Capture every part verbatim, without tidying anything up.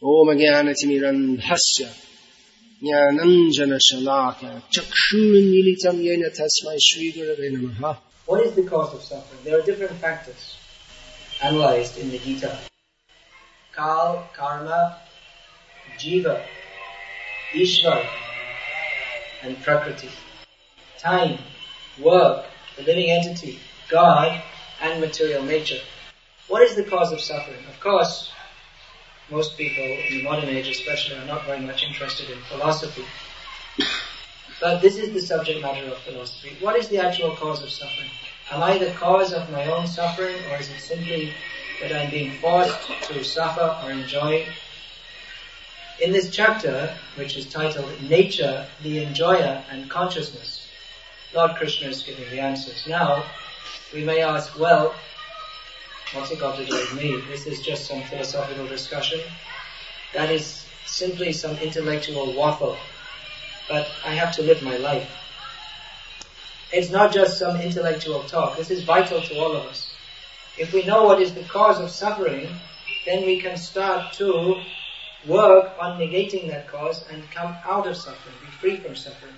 Om Jnanatimirandhasya Jnananjana-shalaka Chakshurmilitam Yena Tasmai Shri Gurave Namaha. What is the cause of suffering? There are different factors analyzed in the Gita. Kal, karma, jiva, Ishvar, and prakriti. Time, work, the living entity, God, and material nature. What is the cause of suffering? Of course, most people in the modern age especially are not very much interested in philosophy. But this is the subject matter of philosophy. What is the actual cause of suffering? Am I the cause of my own suffering, or is it simply that I'm being forced to suffer or enjoy? In this chapter, which is titled Nature, the Enjoyer and Consciousness, Lord Krishna is giving the answers. Now, we may ask, well, what's it got to do with me? This is just some philosophical discussion. That is simply some intellectual waffle. But I have to live my life. It's not just some intellectual talk. This is vital to all of us. If we know what is the cause of suffering, then we can start to work on negating that cause and come out of suffering, be free from suffering.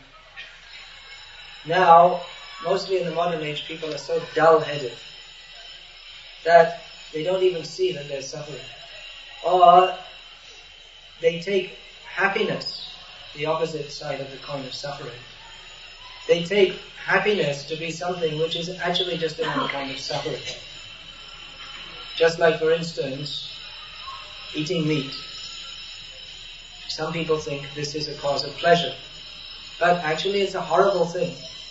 Now, mostly in the modern age, people are so dull-headed that they don't even see that they're suffering. Or they take happiness, the opposite side of the coin of suffering. They take happiness to be something which is actually just another kind of suffering. Just like, for instance, eating meat. Some people think this is a cause of pleasure, but actually it's a horrible thing.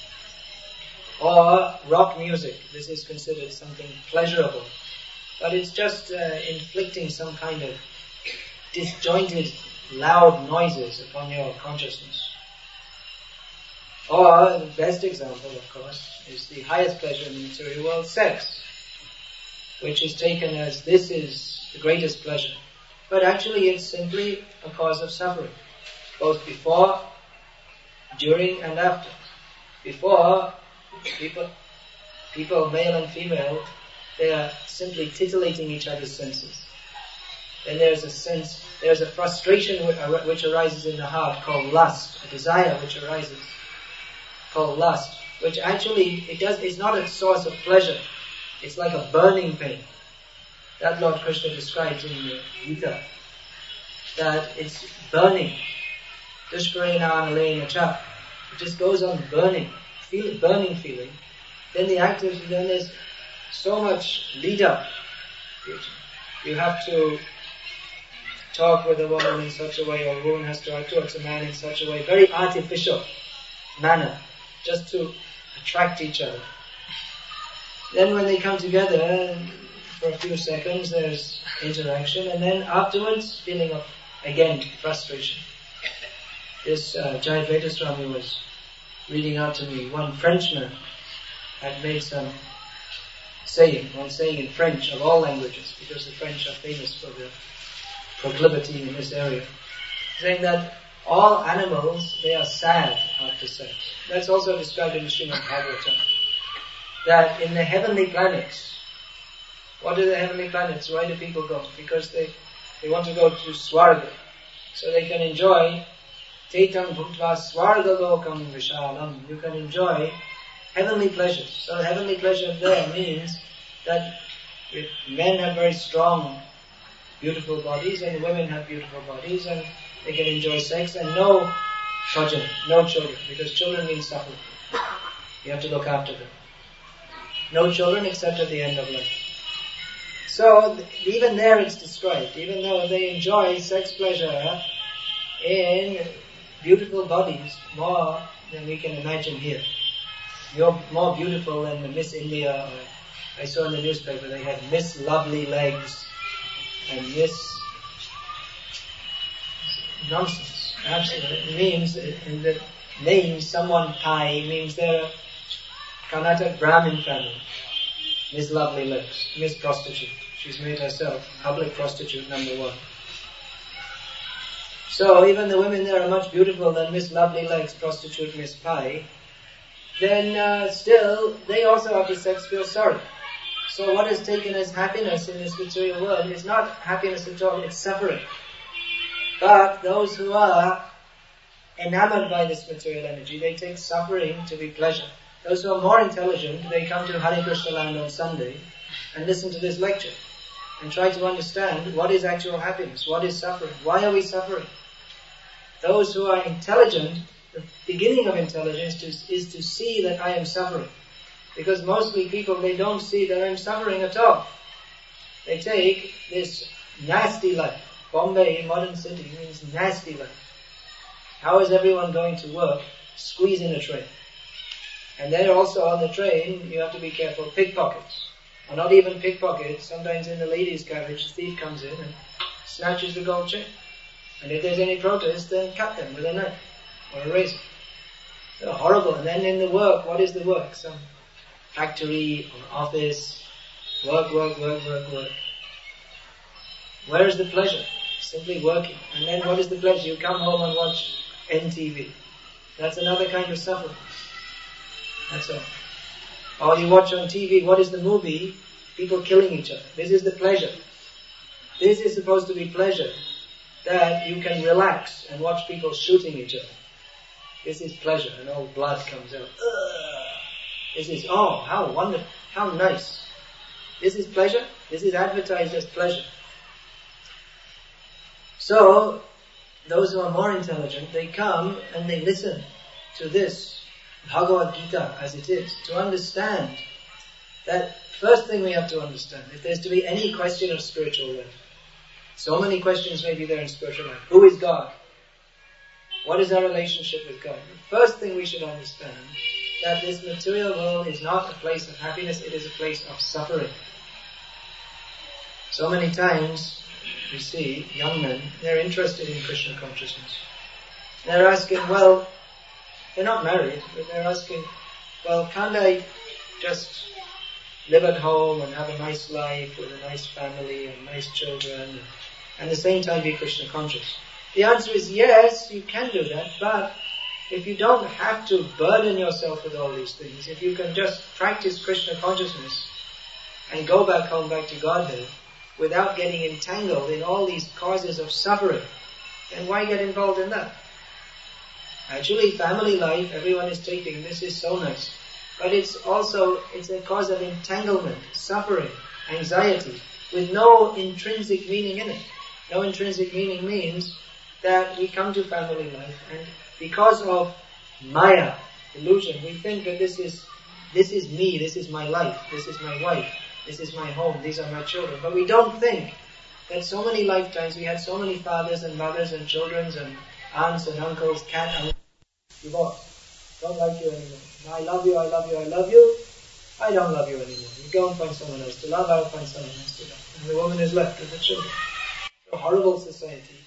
Or rock music, this is considered something pleasurable, but it's just uh, inflicting some kind of disjointed, loud noises upon your consciousness. Or the best example, of course, is the highest pleasure in the material world, sex, which is taken as this is the greatest pleasure. But actually it's simply a cause of suffering, both before, during and after. Before, people, people, male and female, they are simply titillating each other's senses. Then there's a sense, there's a frustration which arises in the heart called lust, a desire which arises called lust, which actually, it does, it's not a source of pleasure. It's like a burning pain. That Lord Krishna describes in the Gita, that it's burning. Dushparena analena cha. It just goes on burning, feel burning feeling. Then the act is, then there's so much lead up. You have to talk with a woman in such a way, or a woman has to talk to a man in such a way, very artificial manner, just to attract each other. Then when they come together, for a few seconds there's interaction, and then afterwards feeling of, again, frustration. This uh, Jayadvaita Swami was reading out to me. One Frenchman had made some saying, one saying in French of all languages, because the French are famous for their proclivity in this area, saying that all animals, they are sad after sex. That's also described in the Srimad Bhagavatam. That in the heavenly planets, what are the heavenly planets? Why do people go? Because they, they want to go to Swarga, so they can enjoy Tetam Bhuktva Swarga Lokam Vishalam. You can enjoy heavenly pleasures. So heavenly pleasure there means that if men have very strong, beautiful bodies, and women have beautiful bodies, and they can enjoy sex, and no progeny, no children, because children mean suffering. You have to look after them. No children except at the end of life. So, even there it's described, even though they enjoy sex pleasure in beautiful bodies more than we can imagine here. You're more beautiful than the Miss India. Or I saw in the newspaper they had Miss Lovely Legs and Miss nonsense. Absolutely. It means, in the name, someone Pai means they're a Karnataka Brahmin family. Miss Lovely Legs, Miss Prostitute. She's made herself public prostitute number one. So even the women there are much beautiful than Miss Lovely Legs, prostitute Miss Pai. Then uh, still, they also after sex feel sorry. So what is taken as happiness in this material world is not happiness at all, it's suffering. But those who are enamored by this material energy, they take suffering to be pleasure. Those who are more intelligent, they come to Hare Krishna land on Sunday and listen to this lecture and try to understand what is actual happiness, what is suffering, why are we suffering. Those who are intelligent, the beginning of intelligence is, is to see that I am suffering. Because mostly people, they don't see that I'm suffering at all. They take this nasty life. Bombay, modern city, means nasty life. How is everyone going to work? Squeeze in a train. And then also on the train, you have to be careful, pickpockets. Or not even pickpockets, sometimes in the ladies' carriage, the thief comes in and snatches the gold chain. And if there's any protest, then cut them with a knife or a razor. They're horrible. And then in the work, what is the work? Some factory or office, work, work, work, work, work. Where is the pleasure? Simply working. And then what is the pleasure? You come home and watch N T V. That's another kind of suffering. That's all. Or you watch on T V, what is the movie? People killing each other. This is the pleasure. This is supposed to be pleasure, that you can relax and watch people shooting each other. This is pleasure, and all blood comes out. Ugh. This is, oh, how wonderful, how nice. This is pleasure. This is advertised as pleasure. So, those who are more intelligent, they come and they listen to this Bhagavad Gita as it is, to understand that first thing we have to understand, if there's to be any question of spiritual life, so many questions may be there in spiritual life. Who is God? What is our relationship with God? The first thing we should understand, that this material world is not a place of happiness, it is a place of suffering. So many times, we see young men, they're interested in Krishna consciousness. They're asking, well, they're not married, but they're asking, well, can't I just live at home and have a nice life with a nice family and nice children and at the same time be Krishna conscious? The answer is yes, you can do that, but if you don't have to burden yourself with all these things, if you can just practice Krishna consciousness and go back home, back to Godhead, without getting entangled in all these causes of suffering, then why get involved in that? Actually, family life, everyone is taking, this is so nice. But it's also, it's a cause of entanglement, suffering, anxiety, with no intrinsic meaning in it. No intrinsic meaning means that we come to family life and because of Maya, illusion, we think that this is, this is me, this is my life, this is my wife, this is my home, these are my children. But we don't think that so many lifetimes we had so many fathers and mothers and children and aunts and uncles, cat and divorce. Don't like you anymore. I love you, I love you, I love you. I don't love you anymore. You go and find someone else to love, I'll find someone else to love. And the woman is left with the children. A horrible society.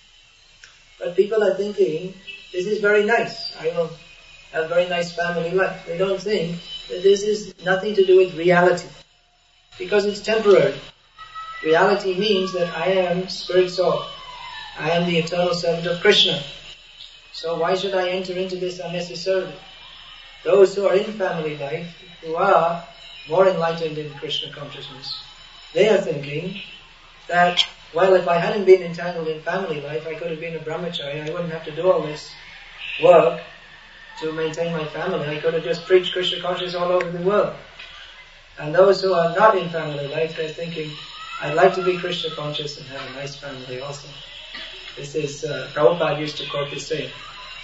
But people are thinking, this is very nice. I will have a very nice family life. They don't think that this is nothing to do with reality. Because it's temporary. Reality means that I am spirit soul. I am the eternal servant of Krishna. So why should I enter into this unnecessarily? Those who are in family life, who are more enlightened in Krishna consciousness, they are thinking that, well, if I hadn't been entangled in family life, I could have been a brahmachari. I wouldn't have to do all this work to maintain my family. I could have just preached Krishna consciousness all over the world. And those who are not in family life, they're thinking, I'd like to be Krishna conscious and have a nice family also. This is, uh, Prabhupada used to quote this saying,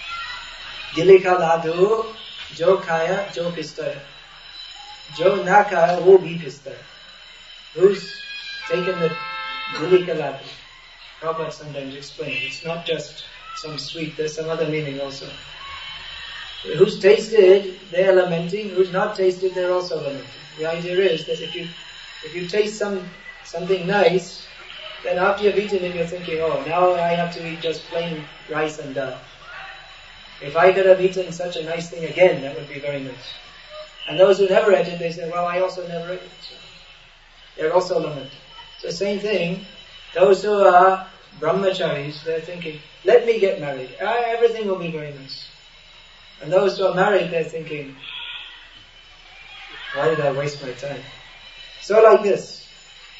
Gilika ladhu, jo kaya, jo pistaya. Jo na kaya, wo bhi pistaya. Who's taken the Gilika ladhu? Prabhupada sometimes explains, it's not just some sweet, there's some other meaning also. Who's tasted, they're lamenting. Who's not tasted, they're also lamenting. The idea is that if you if you taste some something nice, then after you've eaten it, you're thinking, oh, now I have to eat just plain rice and dal. If I could have eaten such a nice thing again, that would be very nice. And those who never ate it, they say, well, I also never ate it. So they're also lamenting. So same thing, those who are brahmacharis, they're thinking, let me get married. Uh, everything will be very nice. And those who are married, they're thinking, why did I waste my time? So like this.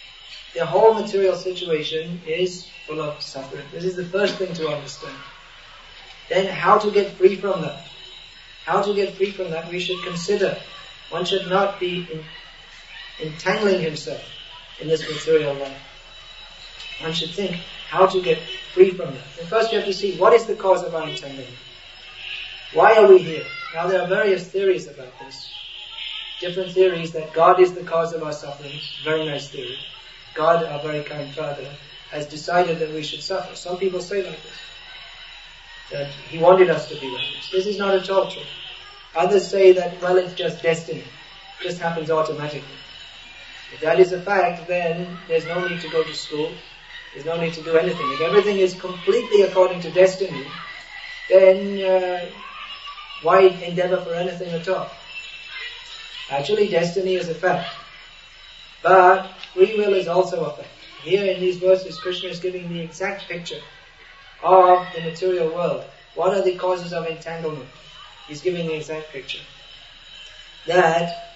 the whole material situation is full of suffering. This is the first thing to understand. Then how to get free from that? How to get free from that we should consider. One should not be in, entangling himself in this material life. One should think how to get free from that. And first you have to see what is the cause of our entanglement. Why are we here? Now there are various theories about this. Different theories that God is the cause of our sufferings. Very nice theory. God, our very kind Father, has decided that we should suffer. Some people say like this. That He wanted us to be like this. This is not at all true. Others say that, well, it's just destiny. It just happens automatically. If that is a fact, then there's no need to go to school. There's no need to do anything. If everything is completely according to destiny, then uh, why endeavor for anything at all? Actually, destiny is a fact. But free will is also a fact. Here in these verses, Krishna is giving the exact picture of the material world. What are the causes of entanglement? He's giving the exact picture. That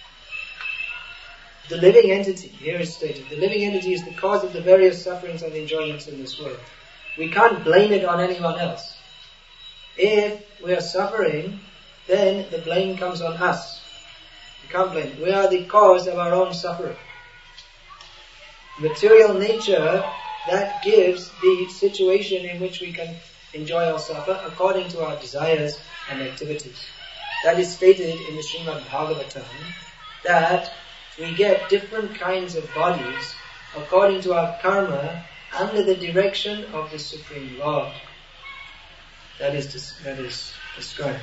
the living entity, here is stated, the living entity is the cause of the various sufferings and enjoyments in this world. We can't blame it on anyone else. If we are suffering, then the blame comes on us. We can't blame it. We are the cause of our own suffering. Material nature, that gives the situation in which we can enjoy or suffer according to our desires and activities. That is stated in the Srimad Bhagavatam, that we get different kinds of bodies according to our karma under the direction of the Supreme Lord. That is, that is described.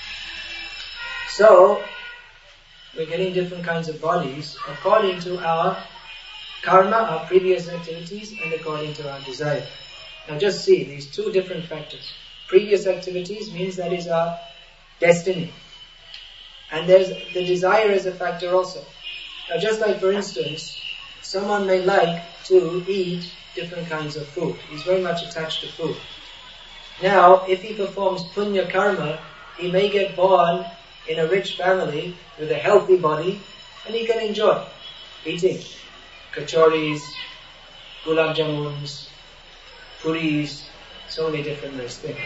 So, we're getting different kinds of bodies according to our karma, our previous activities, and according to our desire. Now just see these two different factors. Previous activities means that is our destiny. And there's the desire is a factor also. Now just like for instance, someone may like to eat different kinds of food. He's very much attached to food. Now, if he performs punya karma, he may get born in a rich family with a healthy body, and he can enjoy eating kachoris, gulab jamuns, puris, so many different nice things.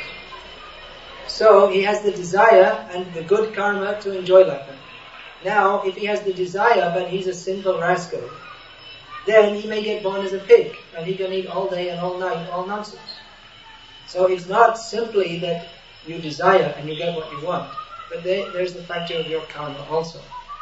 So he has the desire and the good karma to enjoy that. Now, if he has the desire but he's a sinful rascal, then he may get born as a pig, and he can eat all day and all night, all nonsense. So it's not simply that you desire and you get what you want, but there, there's the factor of your karma also.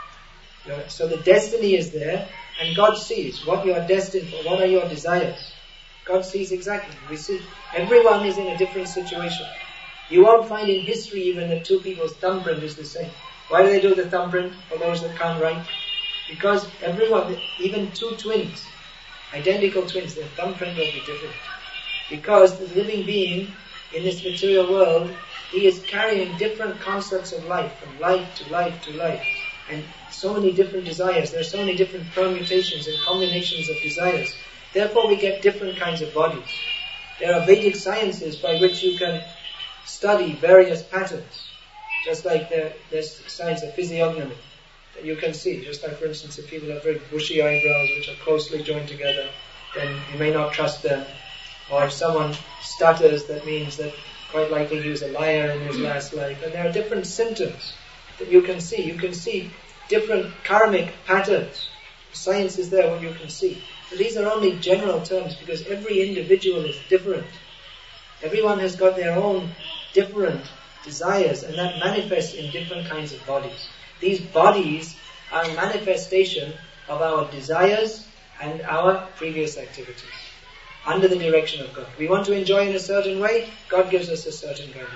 So the destiny is there, and God sees what you are destined for, what are your desires. God sees exactly. We see everyone is in a different situation. You won't find in history even that two people's thumbprint is the same. Why do they do the thumbprint for those that can't write? Because everyone, even two twins, identical twins, their thumbprint will be different. Because the living being in this material world, he is carrying different concepts of life, from life to life to life. And so many different desires. There are so many different permutations and combinations of desires. Therefore we get different kinds of bodies. There are Vedic sciences by which you can study various patterns. Just like there, there's science of physiognomy that you can see. Just like, for instance, if people have very bushy eyebrows which are closely joined together, then you may not trust them. Or if someone stutters, that means that quite likely he was a liar in his last life. And there are different symptoms that you can see. You can see different karmic patterns. Science is there what you can see. But these are only general terms because every individual is different. Everyone has got their own different desires, and that manifests in different kinds of bodies. These bodies are a manifestation of our desires and our previous activities under the direction of God. We want to enjoy in a certain way, God gives us a certain kind of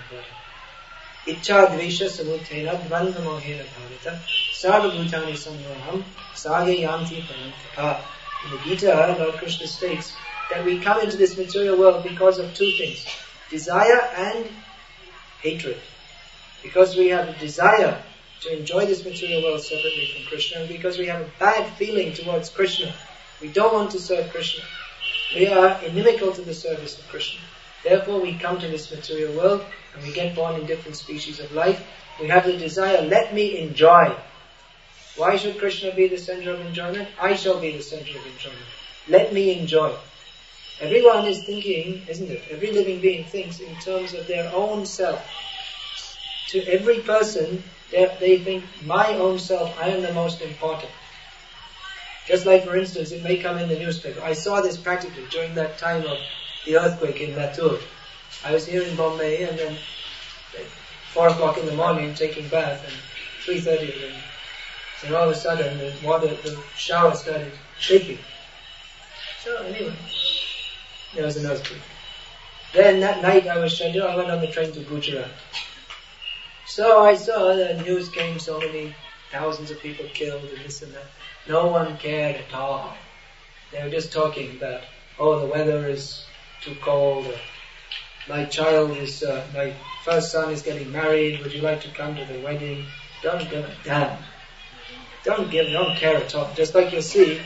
body. Ichcha dvesha samutena dvandva mohena bhavata sarva bhutani sammoham sage yanti parantapa. In the Gita, Lord Krishna states that we come into this material world because of two things: desire and hatred. Because we have a desire to enjoy this material world separately from Krishna, and because we have a bad feeling towards Krishna. We don't want to serve Krishna. We are inimical to the service of Krishna. Therefore we come to this material world and we get born in different species of life. We have the desire, let me enjoy. Why should Krishna be the center of enjoyment? I shall be the center of enjoyment. let me enjoy. Everyone is thinking, isn't it? Every living being thinks in terms of their own self. To every person, they think, my own self, I am the most important. Just like, for instance, it may come in the newspaper. I saw this practically during that time of the earthquake in Latur. I was here in Bombay, and then like, four o'clock in the morning taking bath, and three thirty, and, and all of a sudden the water, the shower started shaking. So anyway, there was an earthquake. Then that night I was scheduled, I went on the train to Gujarat. So I saw the news came, so many thousands of people killed and this and that. No one cared at all. They were just talking about, oh, the weather is too cold, or my child is, uh, my first son is getting married, would you like to come to the wedding? Don't give a damn. Don't give, don't care at all. Just like you'll see,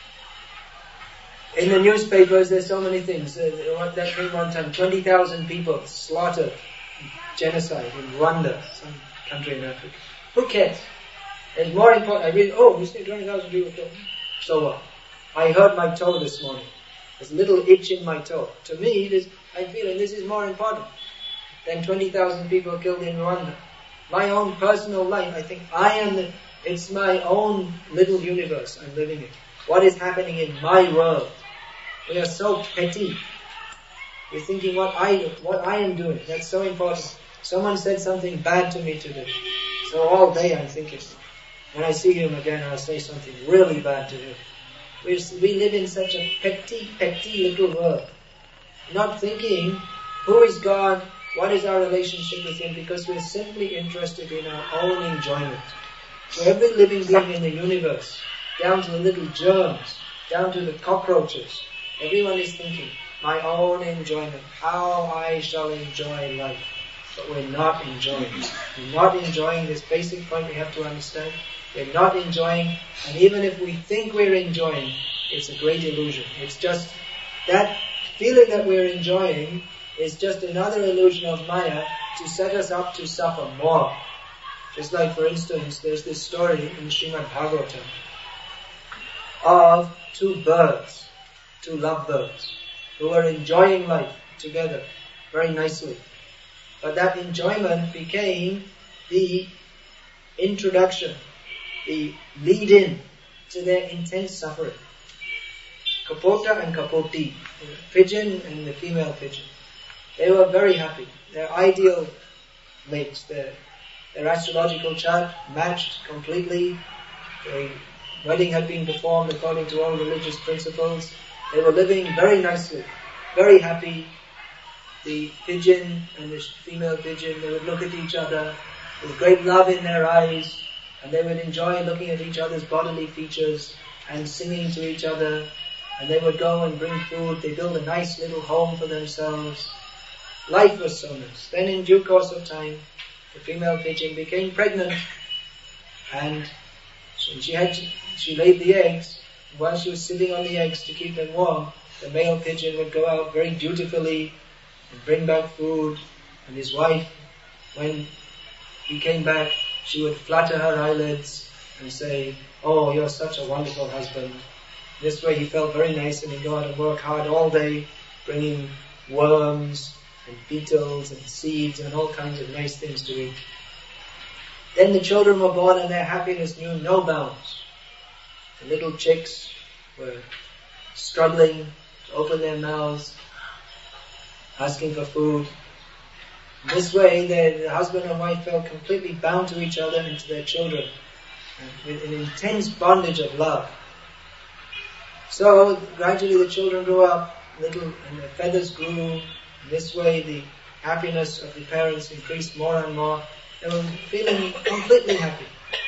in the newspapers there's so many things. Uh, that came one time, twenty thousand people slaughtered, genocide in Rwanda, some country in Africa. Who cares? It's more important. I read, oh, you see twenty thousand people killed. So what? I hurt my toe this morning. There's a little itch in my toe. To me, this, I'm feeling this is more important than twenty thousand people killed in Rwanda. My own personal life, I think I am the, it's my own little universe I'm living in. What is happening in my world? We are so petty. We're thinking what I, what I am doing. That's so important. Someone said something bad to me today. So all day I'm thinking, when I see him again, I'll say something really bad to him. We, we live in such a petty, petty little world. Not thinking, who is God? What is our relationship with Him? Because we're simply interested in our own enjoyment. So every living being in the universe, down to the little germs, down to the cockroaches, everyone is thinking, my own enjoyment, how I shall enjoy life. But we're not enjoying. We're not enjoying this basic point we have to understand. We're not enjoying, and even if we think we're enjoying, it's a great illusion. It's just that feeling that we're enjoying is just another illusion of Maya to set us up to suffer more. Just like, for instance, there's this story in Srimad Bhagavatam of two birds, two lovebirds, who are enjoying life together very nicely. But that enjoyment became the introduction, the lead-in to their intense suffering. Kapota and Kapoti, the pigeon and the female pigeon. They were very happy. Their ideal mates, their, their astrological chart matched completely. The wedding had been performed according to all religious principles. They were living very nicely, very happy. The pigeon and the female pigeon, they would look at each other with great love in their eyes, and they would enjoy looking at each other's bodily features and singing to each other, and they would go and bring food. They built a nice little home for themselves. Life was so nice. Then in due course of time, the female pigeon became pregnant, and she had to, she laid the eggs. While she was sitting on the eggs to keep them warm, the male pigeon would go out very dutifully and bring back food, and his wife, when he came back, she would flutter her eyelids and say, oh, you're such a wonderful husband. This way he felt very nice, and he'd go out and work hard all day, bringing worms and beetles and seeds and all kinds of nice things to eat. Then the children were born, and their happiness knew no bounds. The little chicks were struggling to open their mouths, asking for food. In this way, the husband and wife felt completely bound to each other and to their children, with an intense bondage of love. So gradually the children grew up, little, and their feathers grew. In this way, the happiness of the parents increased more and more. They were feeling completely happy.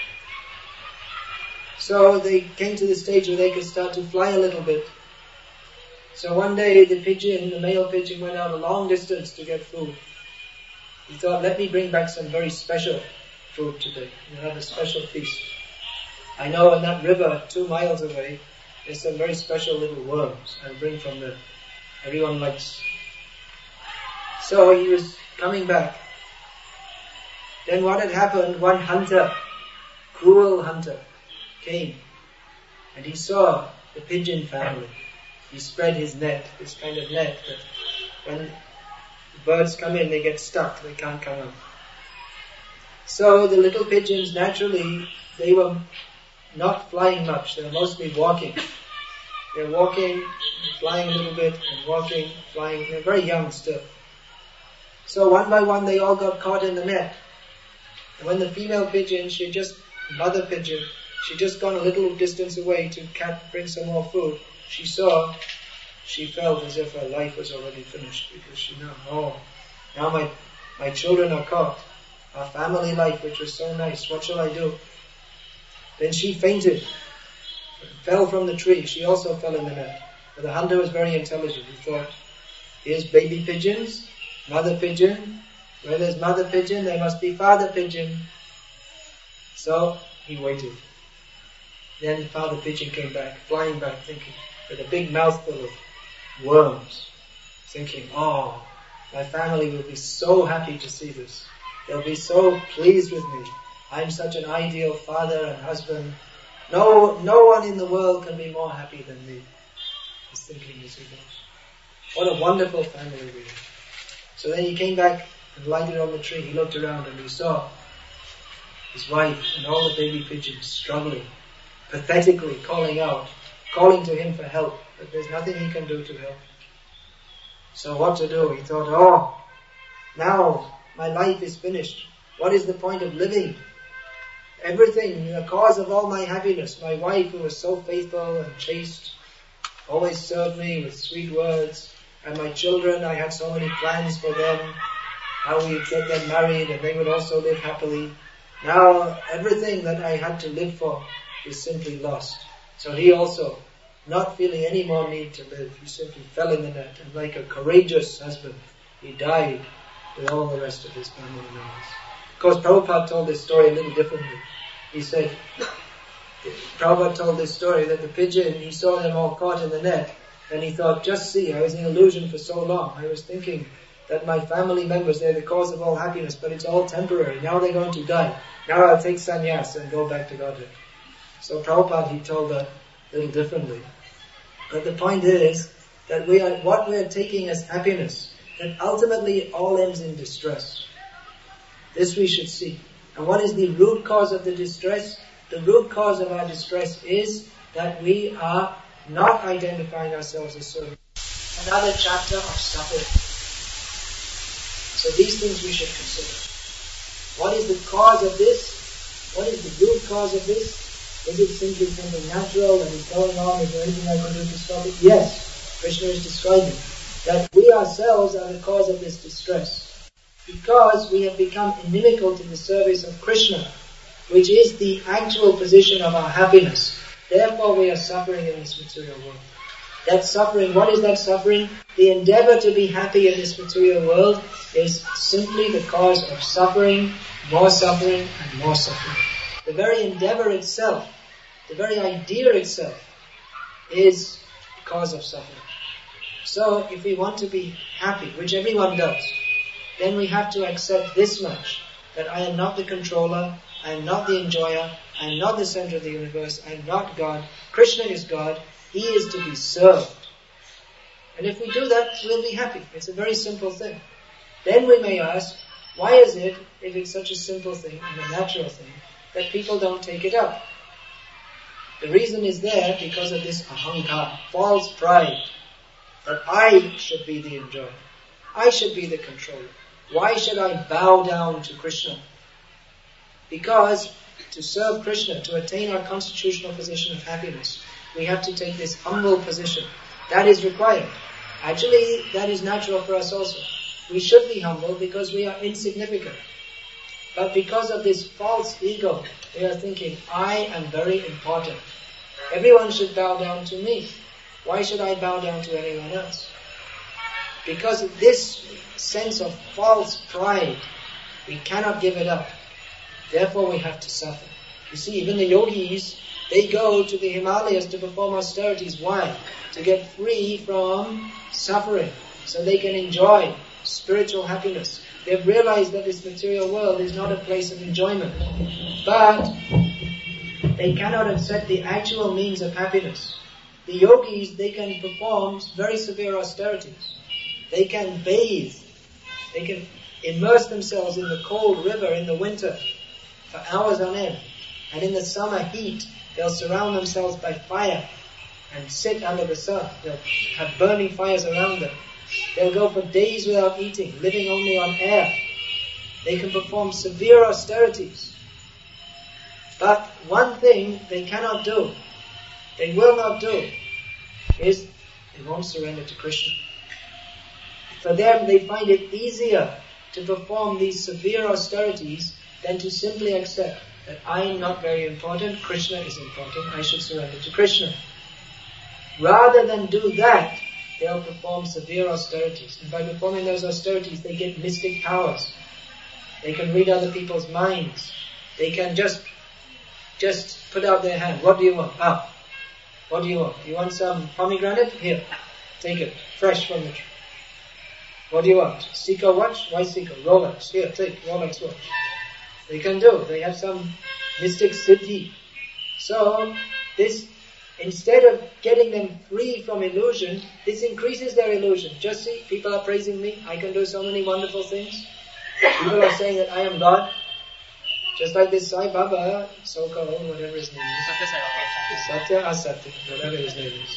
So they came to the stage where they could start to fly a little bit. So one day the pigeon, the male pigeon, went out a long distance to get food. He thought, let me bring back some very special food today. We'll have a special feast. I know in that river, two miles away, there's some very special little worms I'll bring from there. Everyone likes. So he was coming back. Then what had happened, one hunter, cruel hunter, came, and he saw the pigeon family. he spread his net, this kind of net that when birds come in, they get stuck, they can't come out. So the little pigeons, naturally, they were not flying much, they were mostly walking. They were walking, flying a little bit, and walking, flying, they're very young still. So one by one they all got caught in the net. And when the female pigeon, she just, mother pigeon, she just gone a little distance away to cat bring some more food, she saw, she felt as if her life was already finished, because she knew, oh, now my, my children are caught. Our family life, which was so nice, what shall I do? Then she fainted, fell from the tree. She also fell in the net. But the hunter was very intelligent. He thought, here's baby pigeons, mother pigeon. Where there's mother pigeon, there must be father pigeon. So he waited. Then father pigeon came back, flying back, thinking, with a big mouthful of worms, thinking, oh, my family will be so happy to see this. They'll be so pleased with me. I'm such an ideal father and husband. No, no one in the world can be more happy than me. He's thinking as he goes. What a wonderful family we have. So then he came back and lighted on the tree. He looked around and he saw his wife and all the baby pigeons struggling, pathetically calling out, calling to him for help. But there's nothing he can do to help. So what to do? He thought, oh, now my life is finished. What is the point of living? Everything, the cause of all my happiness, my wife who was so faithful and chaste, always served me with sweet words, and my children, I had so many plans for them, how we would get them married and they would also live happily. Now everything that I had to live for is simply lost. So he also, not feeling any more need to live, he simply fell in the net, and like a courageous husband, he died with all the rest of his family members. Of course, Prabhupada told this story a little differently. He said, Prabhupada told this story that the pigeon, he saw them all caught in the net, and he thought, just see, I was in illusion for so long. I was thinking that my family members, they're the cause of all happiness, but it's all temporary. Now they're going to die. Now I'll take sannyas and go back to Godhead. So Prabhupada, he told that a little differently. But the point is that we are, what we are taking as happiness, that ultimately it all ends in distress. This we should see. And what is the root cause of the distress? The root cause of our distress is that we are not identifying ourselves as servants. Another chapter of suffering. So these things we should consider. What is the cause of this? What is the root cause of this? Is it simply something natural that is going on? Is there anything I can do to stop it? Yes. Krishna is describing that we ourselves are the cause of this distress. Because we have become inimical to the service of Krishna, which is the actual position of our happiness. Therefore we are suffering in this material world. That suffering, what is that suffering? The endeavor to be happy in this material world is simply the cause of suffering, more suffering, and more suffering. The very endeavor itself, the very idea itself, is the cause of suffering. So if we want to be happy, which everyone does, then we have to accept this much, that I am not the controller, I am not the enjoyer, I am not the center of the universe, I am not God. Krishna is God, He is to be served. And if we do that, we'll be happy. It's a very simple thing. Then we may ask, why is it, if it's such a simple thing and a natural thing, that people don't take it up? The reason is there because of this ahankar, false pride, that I should be the enjoyer. I should be the controller. Why should I bow down to Krishna? Because to serve Krishna, to attain our constitutional position of happiness, we have to take this humble position. That is required. Actually, that is natural for us also. We should be humble because we are insignificant. But because of this false ego, we are thinking, I am very important. Everyone should bow down to me. Why should I bow down to anyone else? Because of this sense of false pride, we cannot give it up. Therefore we have to suffer. You see, even the yogis, they go to the Himalayas to perform austerities. Why? To get free from suffering, so they can enjoy spiritual happiness. They've realized that this material world is not a place of enjoyment. But they cannot accept the actual means of happiness. the yogis, they can perform very severe austerities. They can bathe. They can immerse themselves in the cold river in the winter for hours on end. And in the summer heat, they'll surround themselves by fire and sit under the sun. They'll have burning fires around them. They'll go for days without eating, living only on air. They can perform severe austerities. But one thing they cannot do, they will not do, is they won't surrender to Krishna. For them, they find it easier to perform these severe austerities than to simply accept that I am not very important, Krishna is important, I should surrender to Krishna. Rather than do that, they'll perform severe austerities. And by performing those austerities, they get mystic powers. They can read other people's minds. They can just, just put out their hand. What do you want? Ah, what do you want? You want some pomegranate? Here, take it, fresh from the tree. What do you want? Seiko watch? Why Seiko? Rolex. Here, take Rolex watch. They can do. They have some mystic siddhi. So, this, instead of getting them free from illusion, this increases their illusion. Just see, people are praising me. I can do so many wonderful things. People are saying that I am God. Just like this Sai Baba, so-called, whatever his name is. Satya Asatya, whatever his name is.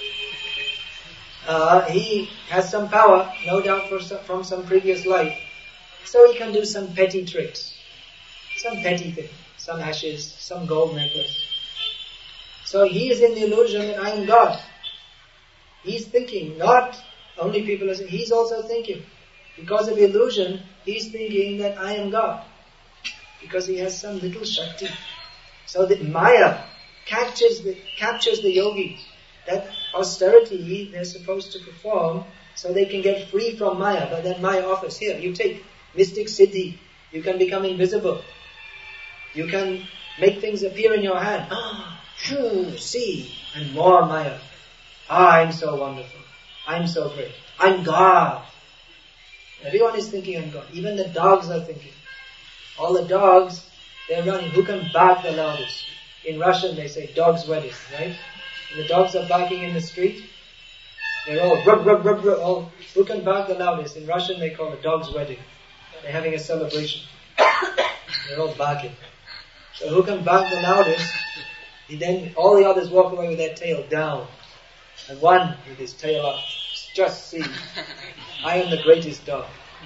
Uh, he has some power, no doubt for some, from some previous life. So he can do some petty tricks. Some petty thing. Some ashes, some gold necklace. So he is in the illusion that I am God. He's thinking, not only people are saying, he's also thinking. Because of illusion, he's thinking that I am God. Because he has some little Shakti. So that Maya captures the, captures the yogis. That austerity they're supposed to perform so they can get free from Maya. But then Maya offers, here, you take mystic siddhi. You can become invisible. You can make things appear in your hand. Ah, shoo, see. And more Maya. Ah, I'm so wonderful. I'm so great. I'm God. Everyone is thinking I'm God. Even the dogs are thinking. All the dogs, they're running. Who can bark the loudest? In Russian they say dog's wedding, right? When the dogs are barking in the street, they're all rub, rub, rub, rub, all, who can bark the loudest? In Russian they call it dog's wedding. They're having a celebration. They're all barking. So who can bark the loudest? He then, all the others walk away with their tail down. And one with his tail up. Just see. I am the greatest dog.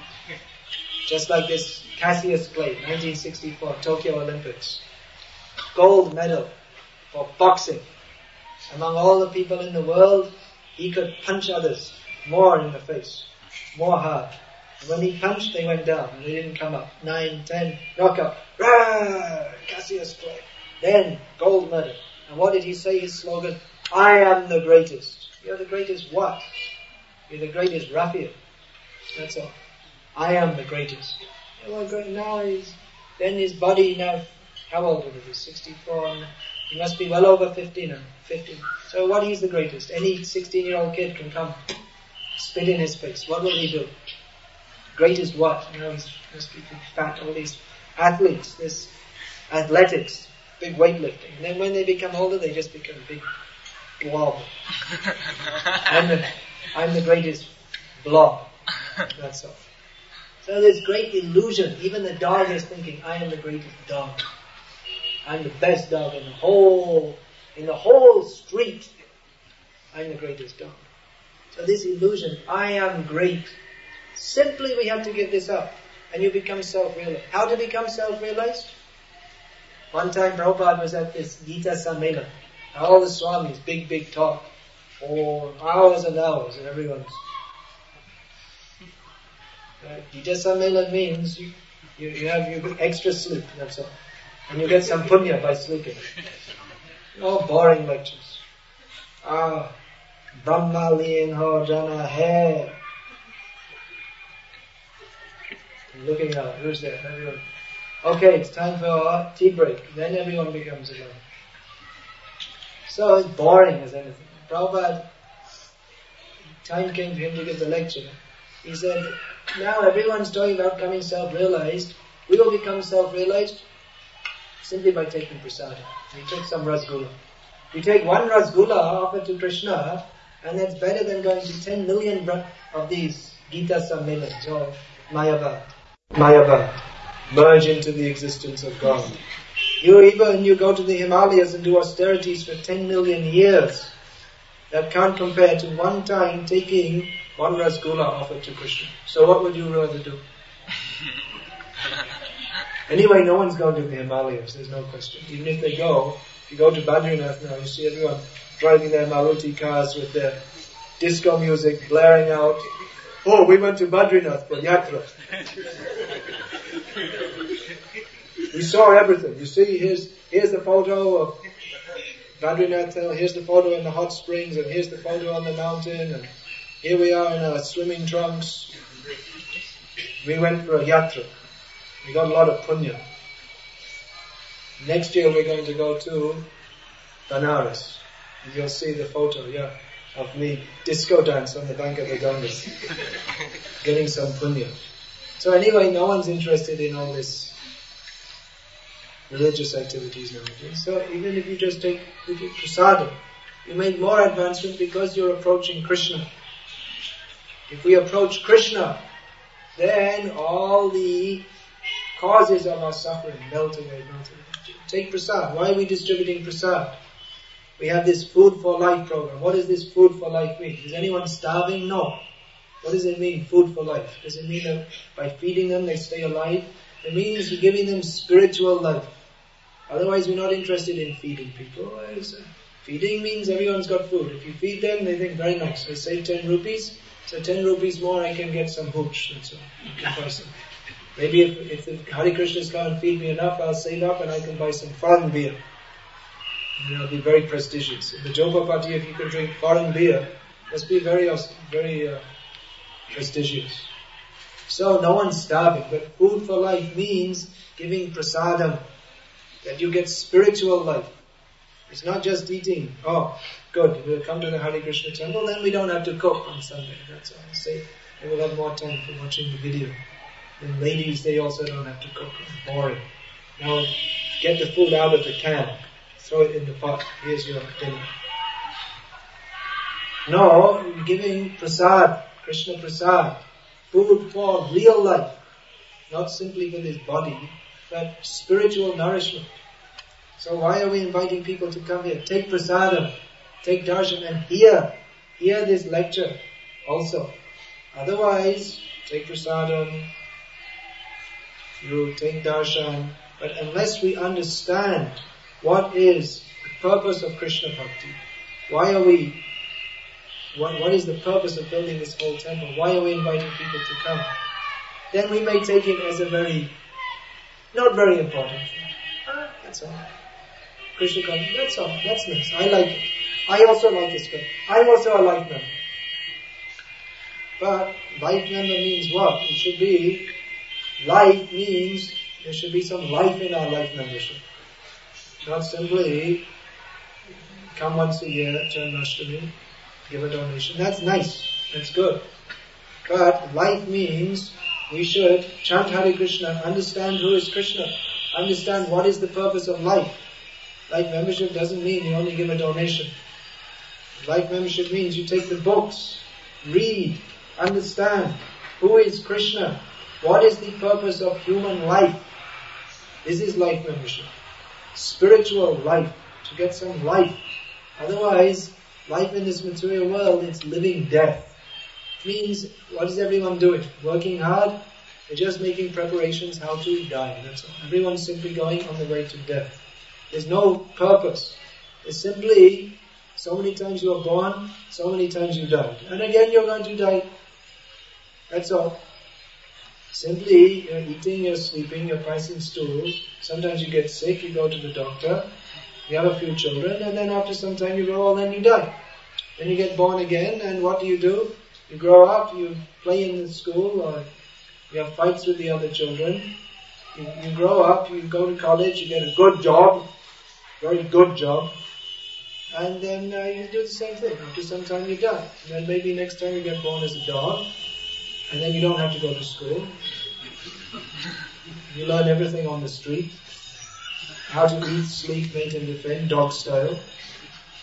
Just like this Cassius Clay, nineteen sixty-four, Tokyo Olympics. Gold medal for boxing. Among all the people in the world, he could punch others more in the face, more hard. And when he punched, they went down and they didn't come up. Nine, ten, knockout. Rah! Cassius Clay. Then, gold medal. And what did he say, his slogan? I am the greatest. You're the greatest what? You're the greatest ruffian. That's all. I am the greatest. Well, now he's, then his body now, how old would he be? sixty-four. He must be well over fifty now. fifty. So what, he's the greatest? Any sixteen-year-old kid can come, spit in his face. What will he do? Greatest what? You know, he's must be fat. All these athletes, this athletics, big weightlifting. And then when they become older, they just become big blob. I'm the, I'm the greatest blob. That's all. So there's great illusion. Even the dog is thinking, I am the greatest dog. I'm the best dog in the whole, in the whole street. I'm the greatest dog. So this illusion, I am great. Simply we have to give this up. And you become self-realized. How to become self-realized? One time Prabhupada was at this Gita Sammelan. All the Swamis, big, big talk. For hours and hours, and everyone's... Right? Gita Sammelan means you, you, you have you extra sleep, that's all. And you get some punya by sleeping. Oh, boring lectures. Ah, Brahma lien ho jana hai. Looking out, who's there? Everyone. Okay, it's time for a tea break. Then everyone becomes alone. So it's boring as anything. Prabhupada, time came for him to give the lecture. He said, now everyone's talking about becoming self-realized. We will become self-realized simply by taking prasadam. He took some rasgulla. You take one rasgulla offered to Krishna, and that's better than going to ten million of these Gita Sammelans or Mayavad. Mayavad. Merge into the existence of God. You even, you go to the Himalayas and do austerities for ten million years. That can't compare to one time taking one rasgulla offered to Krishna. So what would you rather do? Anyway, no one's going to the Himalayas, there's no question. Even if they go, if you go to Badrinath now, you see everyone driving their Maruti cars with their disco music blaring out. Oh, we went to Badrinath for yatra. We saw everything. You see, here's here's the photo of Badrinath, here's the photo in the hot springs, and here's the photo on the mountain, and here we are in our swimming trunks. We went for a yatra. We got a lot of punya. Next year we're going to go to Banaras. You'll see the photo, yeah, of me disco dance on the bank of the Ganga, getting some punya. So anyway, no one's interested in all this religious activities nowadays. So even if you just take prasadam, you make more advancement because you're approaching Krishna. If we approach Krishna, then all the causes of our suffering melt away, melt away. Take prasad. Why are we distributing prasad? We have this food for life program. What does this food for life mean? Is anyone starving? No. What does it mean, food for life? Does it mean that by feeding them they stay alive? It means you're giving them spiritual life. Otherwise we're not interested in feeding people. Feeding means everyone's got food. If you feed them, they think, very nice. I save ten rupees, so ten rupees more I can get some hooch. That's all. I can buy some. Maybe if, if the Hare Krishnas can't feed me enough, I'll save up and I can buy some foreign beer. And it'll be very prestigious. In the Jopa party, if you can drink foreign beer, it must be very, very uh, prestigious. So no one's starving, but food for life means giving prasadam, that you get spiritual life. It's not just eating. Oh, good, we'll come to the Hare Krishna temple, then we don't have to cook on Sunday. That's all I say. They will have more time for watching the video. And ladies, they also don't have to cook. It's boring. Now, get the food out of the can. Throw it in the pot. Here's your dinner. No, you're giving prasad, Krishna prasad. Food for real life. Not simply for this body, but spiritual nourishment. So why are we inviting people to come here? Take prasadam, take darshan, and hear, hear this lecture also. Otherwise, take prasadam, you take darshan, but unless we understand what is the purpose of Krishna Bhakti, why are we, what, what is the purpose of building this whole temple, why are we inviting people to come, then we may take it as a very, not very important thing. Ah, that's all. Krishna comes, that's all, that's nice, I like it. I also like this guy. I'm also a life member. But life member means what? It should be, life means there should be some life in our life membership. Not simply come once a year, Janmashtami, give a donation. That's nice, that's good. But life means we should chant Hare Krishna, understand who is Krishna, understand what is the purpose of life. Life membership doesn't mean you only give a donation. Life membership means you take the books, read, understand who is Krishna, what is the purpose of human life. This is life membership. Spiritual life, to get some life. Otherwise, life in this material world, it's living death. It means, what is everyone doing? Working hard? They're just making preparations how to die, that's all. Everyone's simply going on the way to death. There's no purpose. It's simply, so many times you are born, so many times you die. And again you're going to die. That's all. Simply, you're eating, you're sleeping, you're passing stool. Sometimes you get sick, you go to the doctor. You have a few children, and then after some time you grow old and you die. Then you get born again, and what do you do? You grow up, you play in the school, or you have fights with the other children. You, you grow up, you go to college, you get a good job, very good job, and then uh, you do the same thing. After some time you die. And then maybe next time you get born as a dog, and then you don't have to go to school. You learn everything on the street. How to eat, sleep, mate and defend, dog style.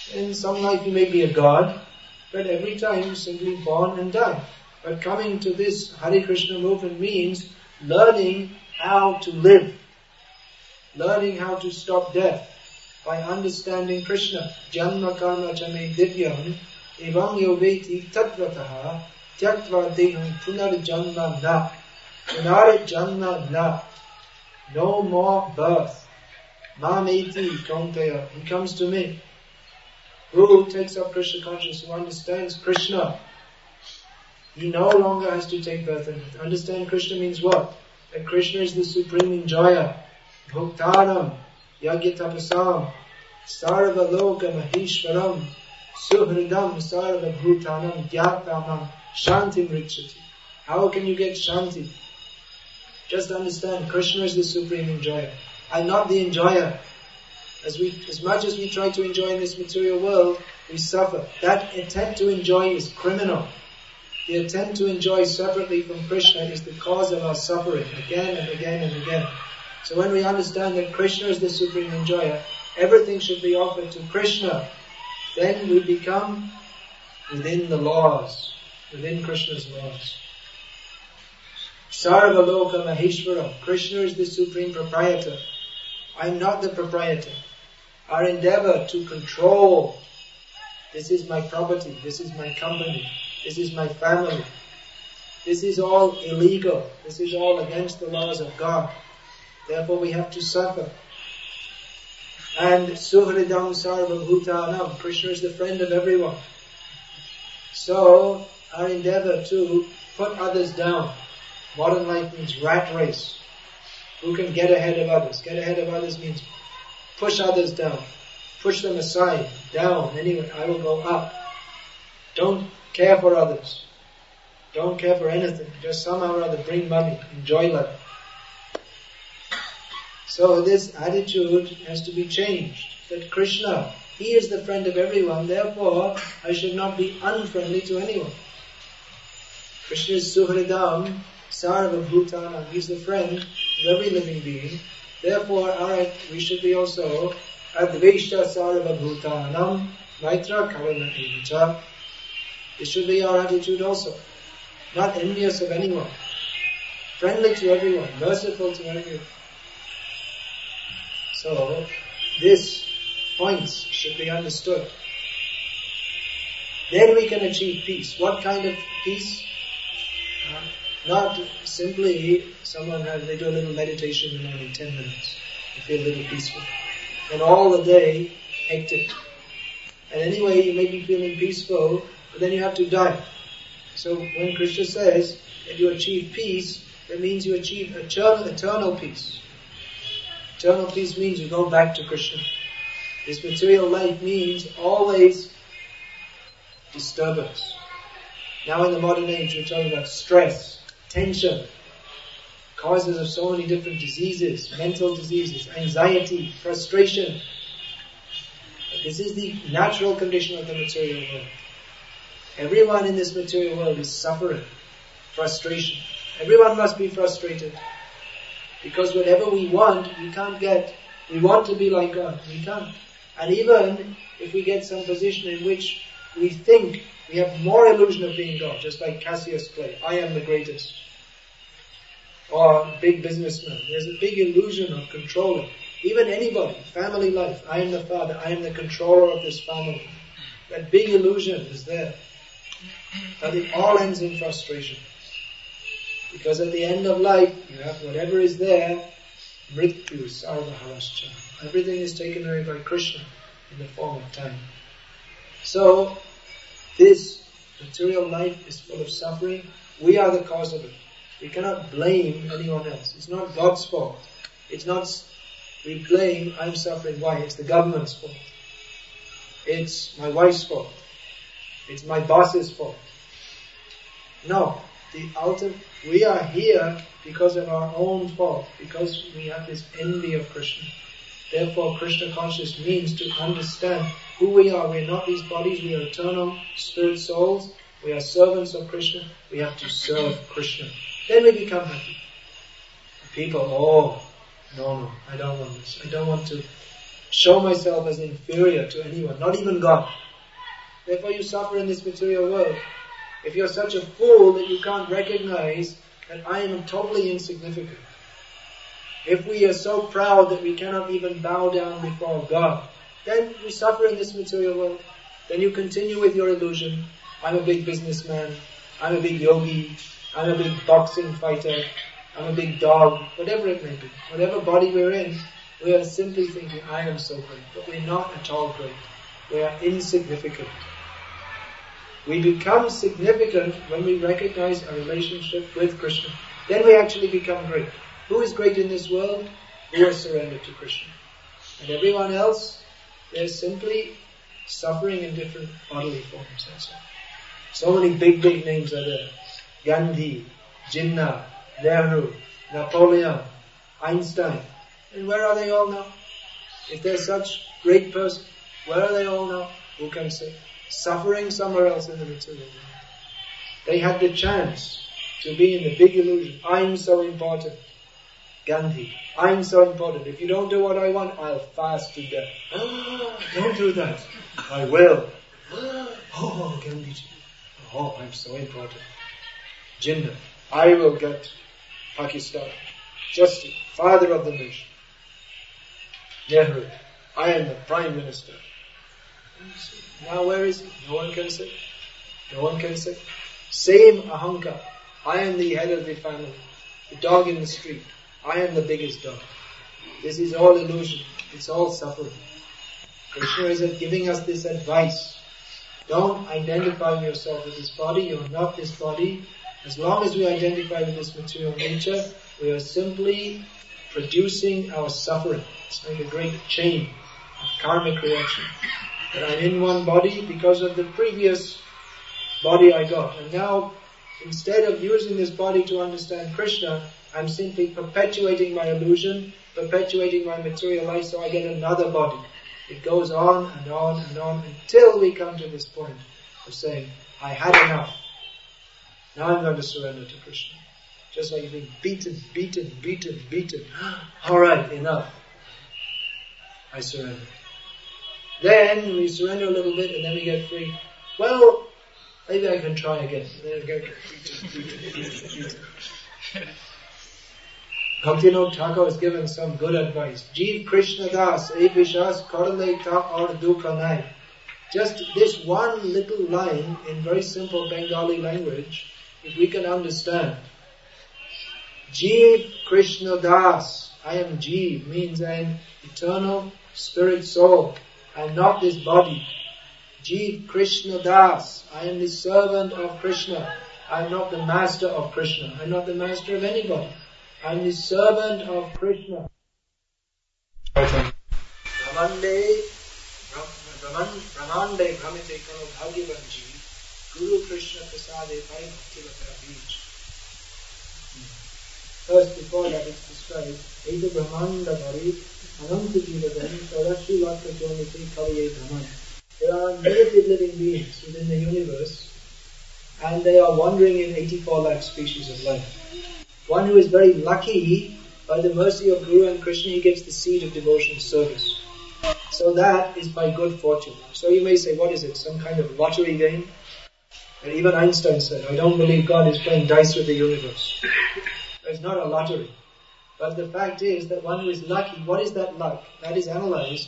In some life you may be a god, but every time you simply born and die. But coming to this Hare Krishna movement means learning how to live, learning how to stop death by understanding Krishna. Janma karma chame divyam evam yoveti tatvataha tyaktva deham punar janma na punar janma na. No more birth. Mameti kaunteya. He comes to me. Who takes up Krishna consciousness, who understands Krishna, he no longer has to take birth and death. Understand Krishna means what? That Krishna is the supreme enjoyer. Bhuktanam, Yagyatapasam, Sarva Loka Maheshwaram, Suhridam, Sarva Bhutanam, Gyattamam, Shanti Mrichati. How can you get Shanti? Just understand, Krishna is the supreme enjoyer. I'm not the enjoyer. As we, as much as we try to enjoy in this material world, we suffer. That attempt to enjoy is criminal. The attempt to enjoy separately from Krishna is the cause of our suffering, again and again and again. So when we understand that Krishna is the supreme enjoyer, everything should be offered to Krishna, then we become within the laws, within Krishna's laws. Sarva Loka Maheshwaram. Krishna is the supreme proprietor. I am not the proprietor. Our endeavor to control, this is my property, this is my company, this is my family, this is all illegal, this is all against the laws of God. Therefore we have to suffer. And Suhridam Sarva Bhutanam, Krishna is the friend of everyone. So our endeavor to put others down. Modern life means rat race. Who can get ahead of others? Get ahead of others means push others down. Push them aside, down. Anyway, I will go up. Don't care for others. Don't care for anything. Just somehow or other bring money. Enjoy life. So this attitude has to be changed. That Krishna, He is the friend of everyone. Therefore, I should not be unfriendly to anyone. Krishna is Suhridam, Sarva Bhutana. He is the friend of every living being. Therefore, our, we should be also Adveshta Sarva Bhutanam Maitra Karana Evicha. This should be our attitude also. Not envious of anyone. Friendly to everyone. Merciful to everyone. So, this points should be understood. Then we can achieve peace. What kind of peace? Uh, not simply someone has, they do a little meditation in the morning, ten minutes. They feel a little peaceful. And all the day, hectic. And anyway, you may be feeling peaceful, but then you have to die. So when Krishna says that you achieve peace, that means you achieve eternal, eternal peace. Eternal peace means you go back to Krishna. This material life means always disturbance. Now in the modern age we're talking about stress, tension, causes of so many different diseases, mental diseases, anxiety, frustration. But this is the natural condition of the material world. Everyone in this material world is suffering frustration. Everyone must be frustrated. Because whatever we want, we can't get. We want to be like God. We can't. And even if we get some position in which we think we have more illusion of being God, just like Cassius Clay, I am the greatest. Or big businessman, there's a big illusion of controlling. Even anybody, family life, I am the father, I am the controller of this family. That big illusion is there. But it all ends in frustration. Because at the end of life, you have whatever is there, mrityu sarvaharascha. Everything is taken away by Krishna in the form of time. So, this material life is full of suffering. We are the cause of it. We cannot blame anyone else. It's not God's fault. It's not, we blame, I'm suffering. Why? It's the government's fault. It's my wife's fault. It's my boss's fault. No. The ultimate, we are here because of our own fault, because we have this envy of Krishna. Therefore, Krishna consciousness means to understand who we are. We are not these bodies, we are eternal spirit souls. We are servants of Krishna. We have to serve Krishna. Then we become happy. People, oh, no, no, I don't want this. I don't want to show myself as inferior to anyone, not even God. Therefore you suffer in this material world. If you're such a fool that you can't recognize that I am totally insignificant, if we are so proud that we cannot even bow down before God, then we suffer in this material world. Then you continue with your illusion. I'm a big businessman, I'm a big yogi, I'm a big boxing fighter, I'm a big dog, whatever it may be. Whatever body we're in, we are simply thinking, I am so great. But we're not at all great. We are insignificant. We become significant when we recognize our relationship with Krishna. Then we actually become great. Who is great in this world? Who has surrendered to Krishna. And everyone else, they're simply suffering in different bodily forms. That's all. So many big, big names are there. Gandhi, Jinnah, Nehru, Napoleon, Einstein. And where are they all now? If they're such great persons, where are they all now? Who can say? Suffering somewhere else in the material world. They had the chance to be in the big illusion. I'm so important. Gandhi, I'm so important. If you don't do what I want, I'll fast to death. Oh, don't do that. I will. Oh, Gandhi. Oh, I'm so important. Jinnah, I will get Pakistan. Just father of the nation. Nehru, I am the Prime Minister. Now where is he? No one can say. No one can say. Same ahankar. I am the head of the family. The dog in the street. I am the biggest dog. This is all illusion. It's all suffering. Krishna is giving us this advice. Don't identify yourself with this body. You're not this body. As long as we identify with this material nature, we are simply producing our suffering. It's like a great chain of karmic reaction. That I'm in one body because of the previous body I got. And now, instead of using this body to understand Krishna, I'm simply perpetuating my illusion, perpetuating my material life, so I get another body. It goes on and on and on until we come to this point of saying, I had enough. Now I'm going to surrender to Krishna. Just like you've been beaten, beaten, beaten, beaten. Alright, enough. I surrender. Then we surrender a little bit and then we get free. Well, maybe I can try again. Then I get beaten, beaten, beaten, beaten. Bhaktivinoda Thakur has given some good advice. Jeev Krishna Das, ek vishas karle ka aur dukha nahi. Just this one little line in very simple Bengali language, if we can understand. Jeev Krishna Das, I am Jeev, means I am eternal spirit soul. I am not this body. Jeev Krishna Das, I am the servant of Krishna. I am not the master of Krishna. I am not the master of anybody. I am the servant of Krishna. Brahmande, Brahmande, Brahmite Kano Bhagyavanji, Guru Krishna Prasade Pai Bhaktivata Beach. First, before that it's described, Eda Brahmanda Bari, Ananta Jivadani, Sarashi Lakha Joniti Kaviye Brahman. There are myriad living beings within the universe, and they are wandering in eighty-four lakh species of life. One who is very lucky, by the mercy of Guru and Krishna, he gets the seed of devotion service. So that is by good fortune. So you may say, what is it? Some kind of lottery game? And even Einstein said, I don't believe God is playing dice with the universe. It's not a lottery. But the fact is that one who is lucky, what is that luck? That is analyzed.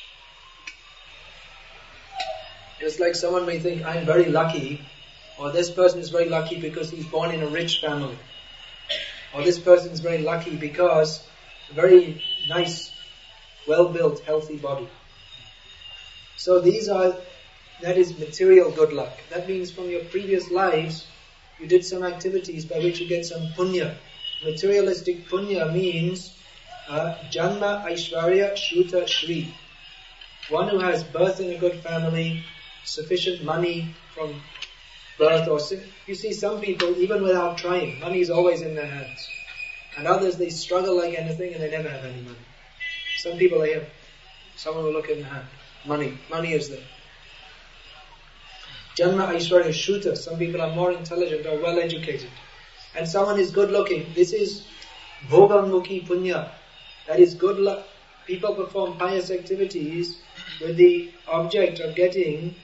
Just like someone may think, I'm very lucky, or this person is very lucky because he's born in a rich family. Or this person is very lucky because a very nice, well-built, healthy body. So these are, that is material good luck. That means from your previous lives, you did some activities by which you get some punya. Materialistic punya means uh, Janma Aishwarya Shruta Shri. One who has birth in a good family, sufficient money from birth, or you see some people, even without trying, money is always in their hands. And others, they struggle like anything and they never have any money. Some people, they have, someone will look in the hand. Money, money is there. Janma Aishwarya Shruta. Some people are more intelligent or well educated. And someone is good looking. This is Bhogamukhi Punya. That is good luck. people perform pious activities with the object of getting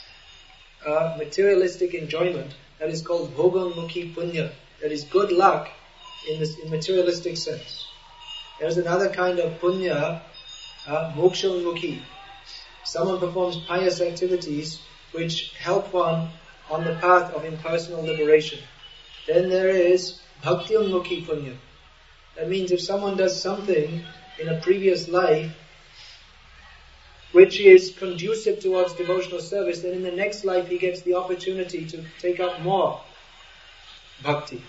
uh, materialistic enjoyment. That is called bhogamukhi punya. That is good luck in this in materialistic sense. There's another kind of punya, uh, mokshamukhi. Someone performs pious activities which help one on the path of impersonal liberation. Then there is bhakti-mukhi punya. That means if someone does something in a previous life which is conducive towards devotional service, then in the next life he gets the opportunity to take up more bhakti.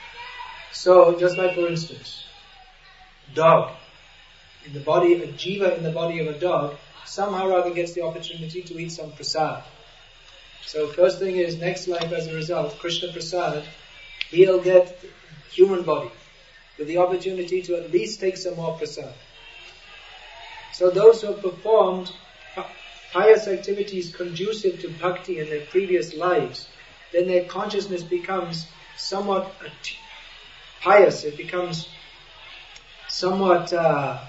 So, just like for instance, dog, in the body, a jiva in the body of a dog, somehow or other gets the opportunity to eat some prasad. So first thing is, next life as a result, Krishna prasad, he'll get human body with the opportunity to at least take some more prasad. So those who have performed pious activities conducive to bhakti in their previous lives, then their consciousness becomes somewhat pious, it becomes somewhat uh,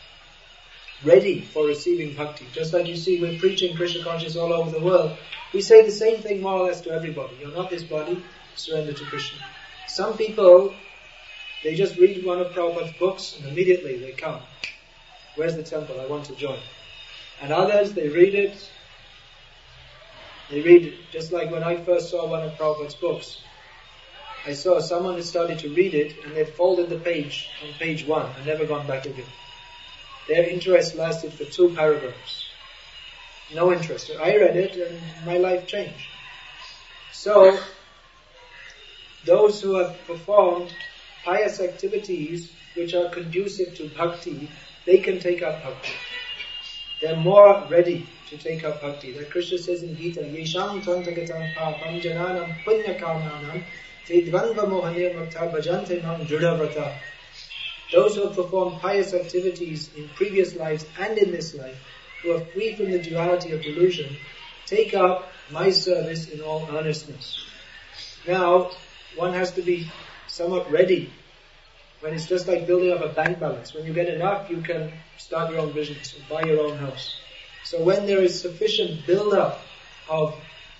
ready for receiving bhakti. Just like you see, we're preaching Krishna consciousness all over the world. We say the same thing more or less to everybody. You're not this body, surrender to Krishna. Some people, they just read one of Prabhupada's books and immediately they come. Where's the temple? I want to join. And others, they read it. They read it. Just like when I first saw one of Prabhupada's books, I saw someone had started to read it and they folded the page on page one and never gone back again. Their interest lasted for two paragraphs. No interest. I read it and my life changed. So, those who have performed pious activities which are conducive to bhakti, they can take up bhakti. They're more ready to take up bhakti. That Krishna says in Gita, Yesham tvantagatam papam jananam punyakamanam tedvanva mohanir makta bhajante mam drudavrata. Those who have performed pious activities in previous lives and in this life, who are free from the duality of delusion, take up my service in all earnestness. Now, one has to be somewhat ready. When it's just like building up a bank balance. When you get enough, you can start your own business and buy your own house. So when there is sufficient build-up of,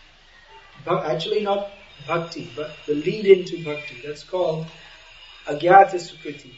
actually not bhakti, but the lead into bhakti, that's called agyata sukriti.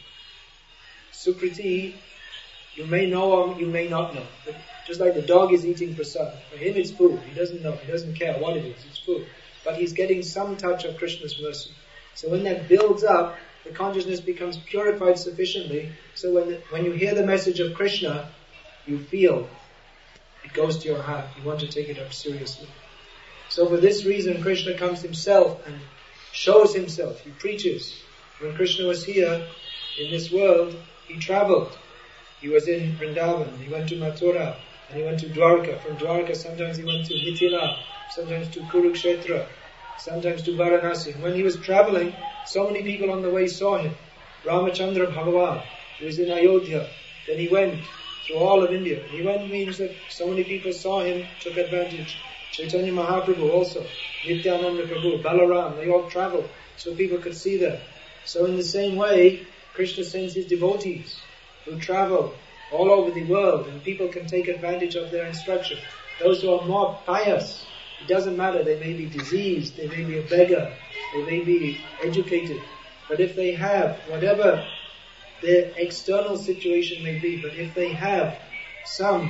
Sukriti, you may know or you may not know. But just like the dog is eating prasad. For him it's food. He doesn't know. He doesn't care what it is. It's food. But he's getting some touch of Krishna's mercy. So when that builds up, the consciousness becomes purified sufficiently, so when the, when you hear the message of Krishna, you feel it goes to your heart. You want to take it up seriously. So for this reason, Krishna comes himself and shows himself. He preaches. When Krishna was here in this world, he traveled. He was in Vrindavan, he went to Mathura, and he went to Dwarka. From Dwarka, sometimes he went to Mithila, sometimes to Kurukshetra, sometimes to Varanasi. And when he was traveling, so many people on the way saw him. Ramachandra Bhagavan, he was in Ayodhya. Then he went through all of India. He went means that so many people saw him, took advantage. Chaitanya Mahaprabhu also, Nityananda Prabhu, Balaram, they all traveled so people could see them. So in the same way, Krishna sends his devotees who travel all over the world and people can take advantage of their instruction. Those who are more pious, it doesn't matter, they may be diseased, they may be a beggar, they may be educated, but if they have, whatever their external situation may be, but if they have some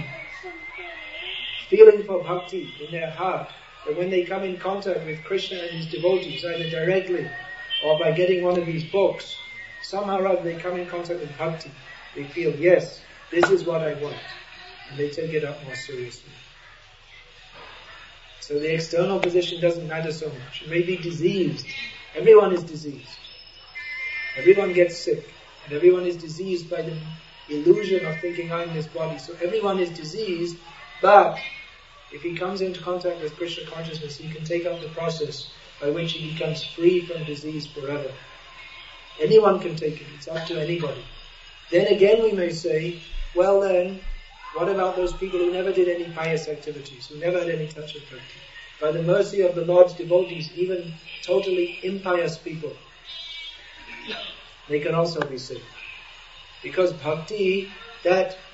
feeling for bhakti in their heart, that when they come in contact with Krishna and his devotees, either directly or by getting one of these books, somehow or other they come in contact with bhakti, they feel, yes, this is what I want, and they take it up more seriously. So the external position doesn't matter so much. You may be diseased. Everyone is diseased. Everyone gets sick. And everyone is diseased by the illusion of thinking I'm this body. So everyone is diseased, but if he comes into contact with Krishna consciousness, he can take up the process by which he becomes free from disease forever. Anyone can take it. It's up to anybody. Then again we may say, well then, what about those people who never did any pious activities, who never had any touch of bhakti? By the mercy of the Lord's devotees, even totally impious people, they can also be saved. Because bhakti, that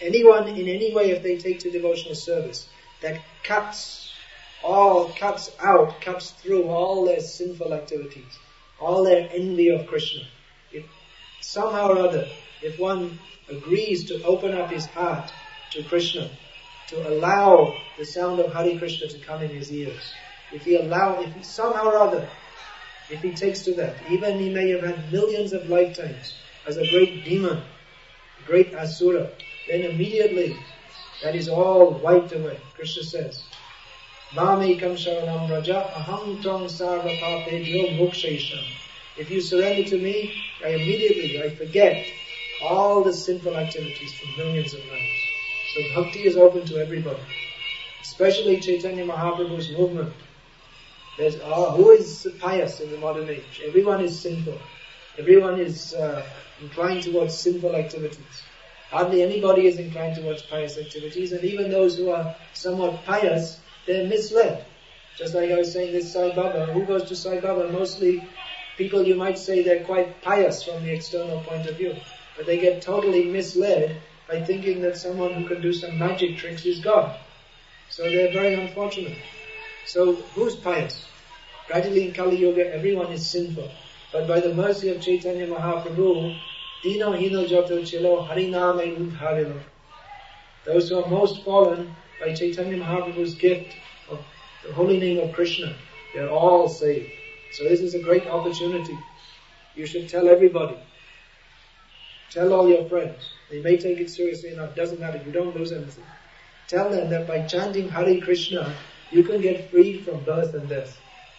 anyone in any way, if they take to devotional service, that cuts all, cuts out, cuts through all their sinful activities, all their envy of Krishna. If somehow or other, if one agrees to open up his heart to Krishna, to allow the sound of Hare Krishna to come in his ears, if he allow, if he somehow or other, if he takes to that, even he may have had millions of lifetimes as a great demon, a great asura, then immediately that is all wiped away. Krishna says, Mamekam sharanam raja aham tvam sarva papebhyo mokshesham. If you surrender to me, I immediately, I forget all the sinful activities for millions of lives. So bhakti is open to everybody, especially Chaitanya Mahaprabhu's movement. There's, uh, who is pious in the modern age? Everyone is sinful. Everyone is uh, inclined towards sinful activities. Hardly anybody is inclined towards pious activities, and even those who are somewhat pious, they're misled. Just like I was saying, this Sai Baba, who goes to Sai Baba? Mostly people, you might say, they're quite pious from the external point of view, but they get totally misled by thinking that someone who can do some magic tricks is God. So they're very unfortunate. So who's pious? Gradually in Kali Yuga, everyone is sinful. But by the mercy of Chaitanya Mahaprabhu, Dino Hino Joto Chilo Hariname Udharilo. Those who are most fallen by Chaitanya Mahaprabhu's gift of the holy name of Krishna, they're all saved. So this is a great opportunity. You should tell everybody. Tell all your friends. They may take it seriously enough. Doesn't matter. You don't lose anything. Tell them that by chanting Hare Krishna, you can get freed from birth and death.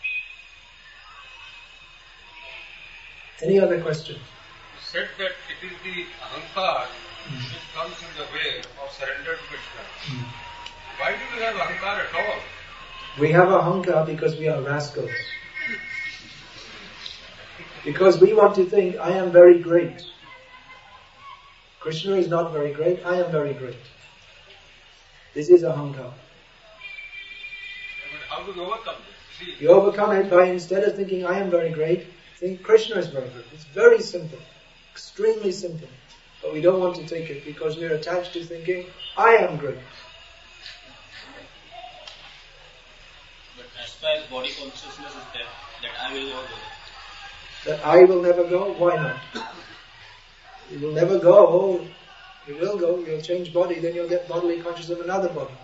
Any other questions? You said that it is the ahankar mm. which comes in the way of surrender to Krishna. Mm. Why do we have ahankar at all? We have ahankar because we are rascals. Because we want to think, I am very great. Krishna is not very great, I am very great. This is ahankar. How do we overcome this? See, you overcome it by, instead of thinking I am very great, think Krishna is very great. It's very simple. Extremely simple. But we don't want to take it because we're attached to thinking, I am great. But as far as body consciousness is there, that I will never go. That I will never go? Why not? You will never go. You will go. You'll change body, then you'll get bodily conscious of another body.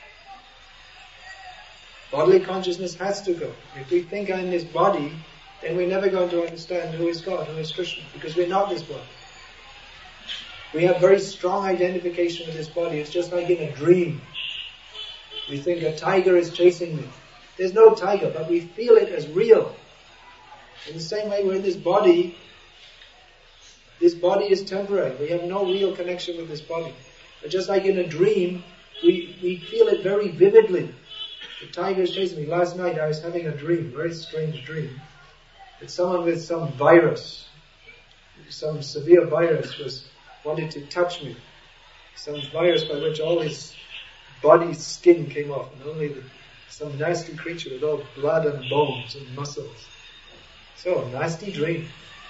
Bodily consciousness has to go. If we think I'm this body, then we're never going to understand who is God, who is Krishna, because we're not this body. We have very strong identification with this body. It's just like in a dream. We think a tiger is chasing me. There's no tiger, but we feel it as real. In the same way, we're in this body. This body is temporary. We have no real connection with this body. But just like in a dream, we, we feel it very vividly. The tiger is chasing me. Last night I was having a dream, very strange dream, that someone with some virus, some severe virus was wanted to touch me. Some virus by which all his body skin came off, and only the, some nasty creature with all blood and bones and muscles. So, nasty dream.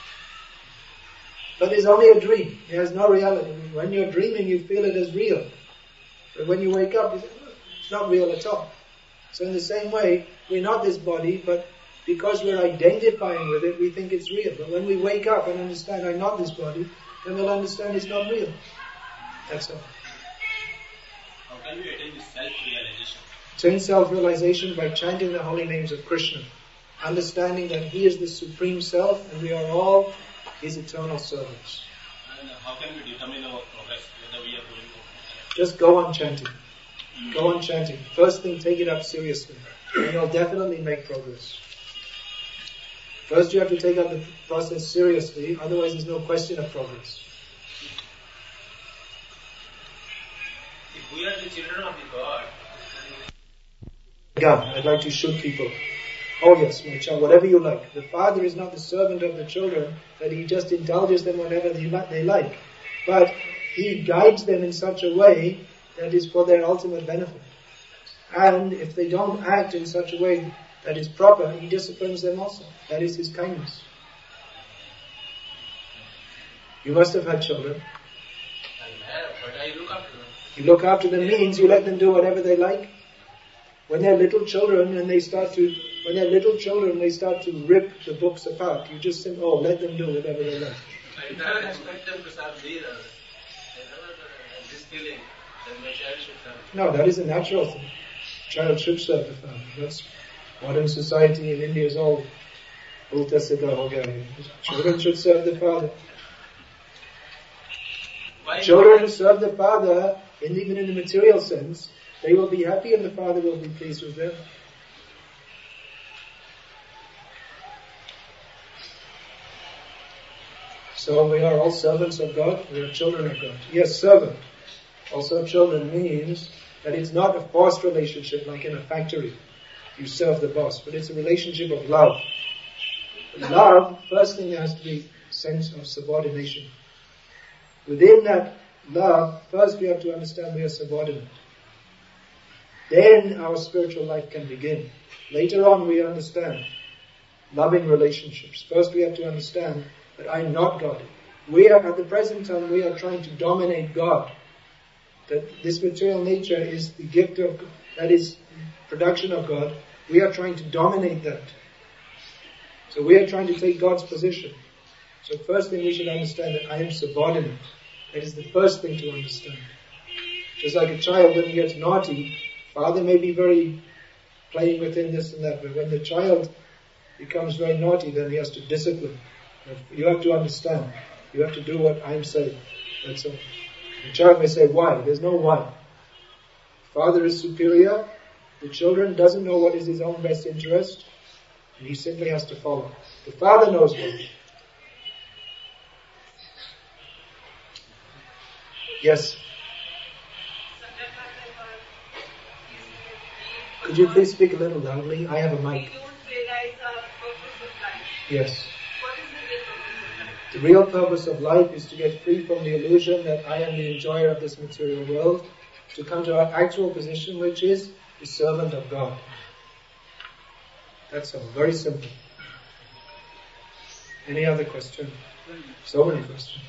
But it's only a dream. It has no reality. When you're dreaming, you feel it as real. But when you wake up, it's not real at all. So in the same way, we're not this body, but because we're identifying with it, we think it's real. But when we wake up and understand I'm not this body, then we'll understand it's not real. That's all. How can we attain this self-realization? Attain self-realization by chanting the holy names of Krishna. Understanding that He is the Supreme Self and we are all His eternal servants. And how can we determine our progress, whether we are going to... Just go on chanting. Go on chanting. First thing, take it up seriously. And you'll definitely make progress. First you have to take up the process seriously, otherwise there's no question of progress. If we are the children of the God... God, I'd like to shoot people. Oh yes, my child, whatever you like. The father is not the servant of the children, that he just indulges them whenever they like. But he guides them in such a way that is for their ultimate benefit. And if they don't act in such a way that is proper, he disciplines them also. That is his kindness. You must have had children. I have, but I look after them. You look after them means you let them do whatever they like. When they're little children and they start to, when they're little children, they start to rip the books apart. You just say, oh, let them do whatever they like. I never expect them to serve thee. I never uh, this feeling that my child should serve. No, that is a natural thing. Child should serve the father. That's modern society in India is all ulta siddha ho gaya hai. Children should serve the father. Why Children serve the father, and even in the material sense, they will be happy and the father will be pleased with them. So we are all servants of God, we are children of God. Yes, servant. Also children means that it's not a forced relationship like in a factory. You serve the boss, but it's a relationship of love. Love, first thing there has to be a sense of subordination. Within that love, first we have to understand we are subordinate. Then our spiritual life can begin. Later on we understand loving relationships. First we have to understand that I am not God. We are, at the present time, we are trying to dominate God. That this material nature is the gift of, that is production of God. We are trying to dominate that. So we are trying to take God's position. So first thing we should understand that I am subordinate. That is the first thing to understand. Just like a child when he gets naughty, father may be very playing with him this and that, but when the child becomes very naughty, then he has to discipline. You have to understand. You have to do what I'm saying. That's all. The child may say, why? There's no why. Father is superior. The children doesn't know what is his own best interest. And he simply has to follow. The father knows what. Yes. Could you please speak a little loudly? I have a mic. Yes. The real purpose of life is to get free from the illusion that I am the enjoyer of this material world, to come to our actual position, which is the servant of God. That's all. Very simple. Any other question? So many questions.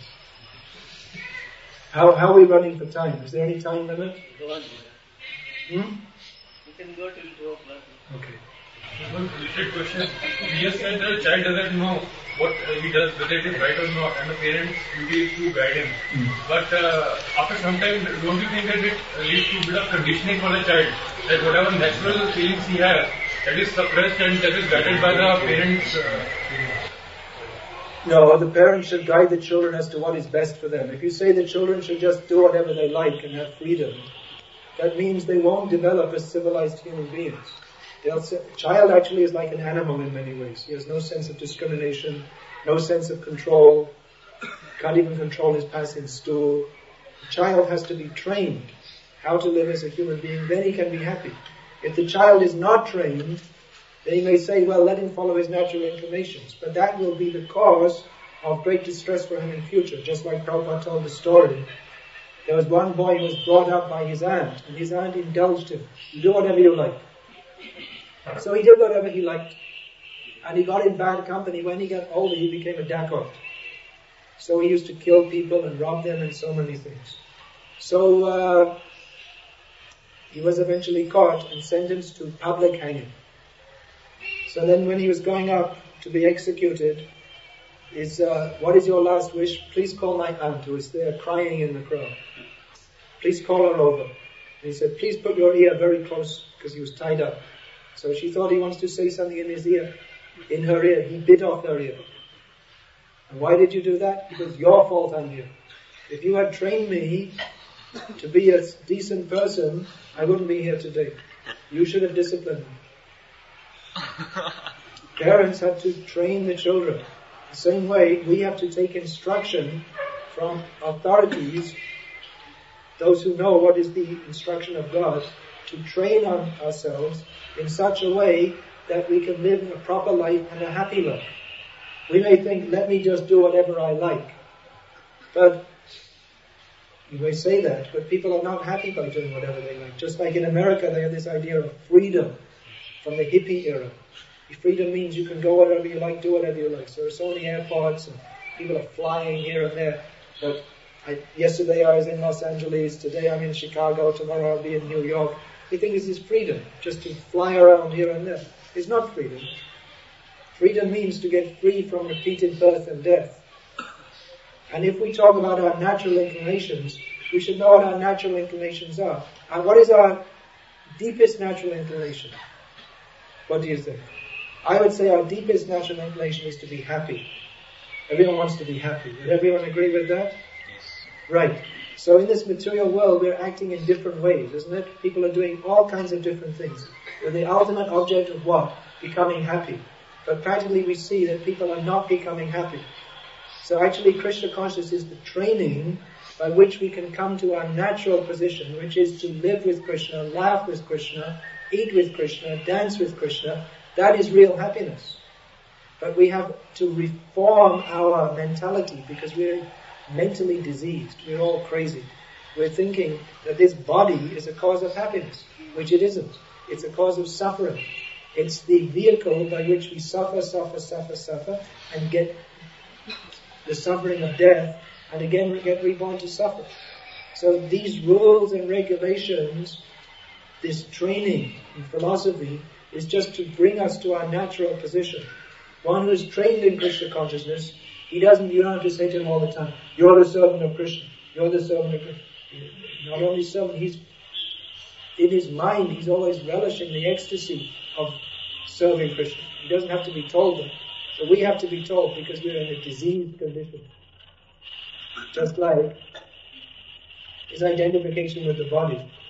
How how are we running for time? Is there any time limit? Hmm? You can go till two o'clock. Okay. One related question. You just said that a child doesn't know what he does, whether it is right or not, and the parents' duty is to guide him. Mm. But uh, after some time, don't you think that it leads to a bit of conditioning for the child? That whatever natural feelings he has, that is suppressed and that is guided by the parents' uh, feelings? No, the parents should guide the children as to what is best for them. If you say the children should just do whatever they like and have freedom, that means they won't develop as civilized human beings. They'll say, a child actually is like an animal in many ways. He has no sense of discrimination, no sense of control, can't even control his passing stool. The child has to be trained how to live as a human being, then he can be happy. If the child is not trained, then you may say, well, let him follow his natural inclinations. But that will be the cause of great distress for him in future. Just like Prabhupada told the story. There was one boy who was brought up by his aunt, and his aunt indulged him. You do whatever you like. So he did whatever he liked. And he got in bad company. When he got older, he became a dacoit. So he used to kill people and rob them and so many things. So uh, he was eventually caught and sentenced to public hanging. So then when he was going up to be executed, is uh, what is your last wish? Please call my aunt who is there crying in the crowd. Please call her over. And he said, please put your ear very close, because he was tied up. So she thought he wants to say something in his ear, in her ear. He bit off her ear. And why did you do that? Because your fault I'm here. If you had trained me to be a decent person, I wouldn't be here today. You should have disciplined me. Parents have to train the children. The same way, we have to take instruction from authorities, those who know what is the instruction of God, to train on ourselves in such a way that we can live a proper life and a happy life. We may think, let me just do whatever I like. But you may say that, but people are not happy by doing whatever they like. Just like in America, they have this idea of freedom from the hippie era. Freedom means you can go wherever you like, do whatever you like. So there are so many airports and people are flying here and there. But I, yesterday I was in Los Angeles, today I'm in Chicago, tomorrow I'll be in New York. We think this is freedom, just to fly around here and there. It's not freedom. Freedom means to get free from repeated birth and death. And if we talk about our natural inclinations, we should know what our natural inclinations are. And what is our deepest natural inclination? What do you think? I would say our deepest natural inclination is to be happy. Everyone wants to be happy. Would everyone agree with that? Yes. Right. So in this material world, we're acting in different ways, isn't it? People are doing all kinds of different things. With the ultimate object of what? Becoming happy. But practically we see that people are not becoming happy. So actually Krishna consciousness is the training by which we can come to our natural position, which is to live with Krishna, laugh with Krishna, eat with Krishna, dance with Krishna. That is real happiness. But we have to reform our mentality because we're mentally diseased. We're all crazy. We're thinking that this body is a cause of happiness, which it isn't. It's a cause of suffering. It's the vehicle by which we suffer, suffer, suffer, suffer, and get the suffering of death, and again we get reborn to suffer. So these rules and regulations, this training in philosophy, is just to bring us to our natural position. One who is trained in Krishna consciousness, he doesn't, you don't have to say to him all the time, you're the servant of Krishna, you're the servant of Krishna. Not only servant, he's, in his mind, he's always relishing the ecstasy of serving Krishna. He doesn't have to be told that. But we have to be told because we're in a diseased condition. Just like his identification with the body.